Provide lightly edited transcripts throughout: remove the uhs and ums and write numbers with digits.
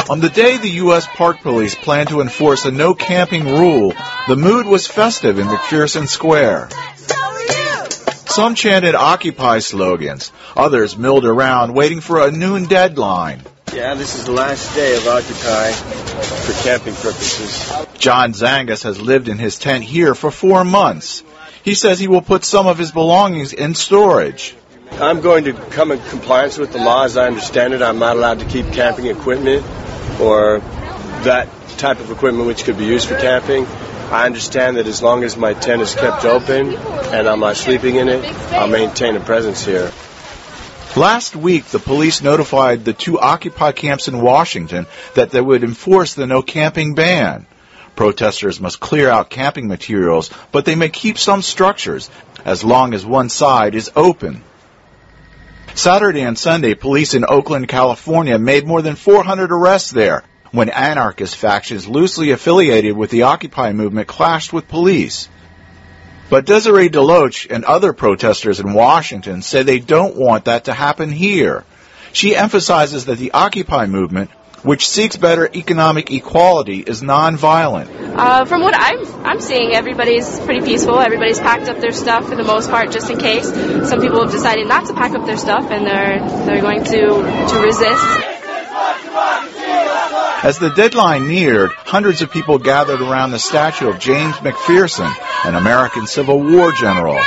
On the day the U.S. Park Police planned to enforce a no camping rule, the mood was festive in McPherson Square. Some chanted Occupy slogans. Others milled around waiting for a noon deadline. Yeah, this is the last day of Occupy for camping purposes. John Zangus has lived in his tent here for 4 months. He says he will put some of his belongings in storage. I'm going to come in compliance with the law as I understand it. I'm not allowed to keep camping equipment or that type of equipment which could be used for camping. I understand that as long as my tent is kept open and I'm not sleeping in it, I'll maintain a presence here. Last week, the police notified the 2 Occupy camps in Washington that they would enforce the no camping ban. Protesters must clear out camping materials, but they may keep some structures as long as one side is open. Saturday and Sunday, police in Oakland, California made more than 400 arrests there when anarchist factions loosely affiliated with the Occupy movement clashed with police. But Desiree DeLoach and other protesters in Washington say they don't want that to happen here. She emphasizes that the Occupy movement, which seeks better economic equality, is nonviolent. From what I'm seeing, everybody's pretty peaceful. Everybody's packed up their stuff for the most part, just in case. Some people have decided not to pack up their stuff, and they're going to resist. As the deadline neared, hundreds of people gathered around the statue of James McPherson, an American Civil War general.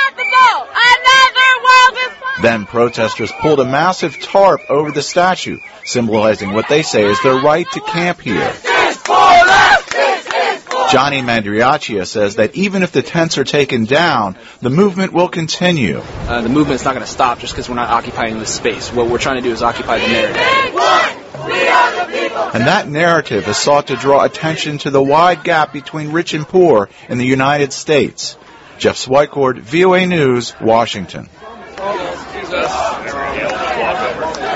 Then protesters pulled a massive tarp over the statue, symbolizing what they say is their right to camp here. Johnny Mandriaccia says that even if the tents are taken down, the movement will continue. The movement's not going to stop just because we're not occupying this space. What we're trying to do is occupy the narrative. And that narrative is sought to draw attention to the wide gap between rich and poor in the United States. Jeff Swicord, VOA News, Washington.